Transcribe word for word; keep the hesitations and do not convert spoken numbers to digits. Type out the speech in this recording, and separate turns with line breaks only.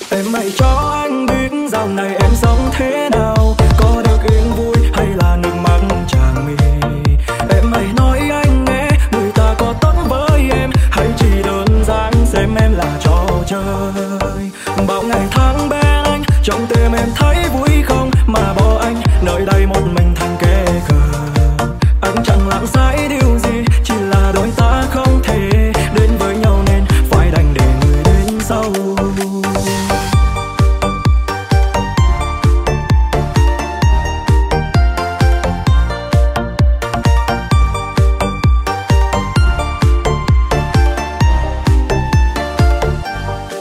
Em hãy cho anh biết dạo này em sống thế nào, có được yên vui hay là nước mắt tràn mi. Em hãy nói anh nghe, người ta có tốt với em hay chỉ đơn giản xem em là trò chơi. Bao ngày tháng bên anh, trong tim em thấy vui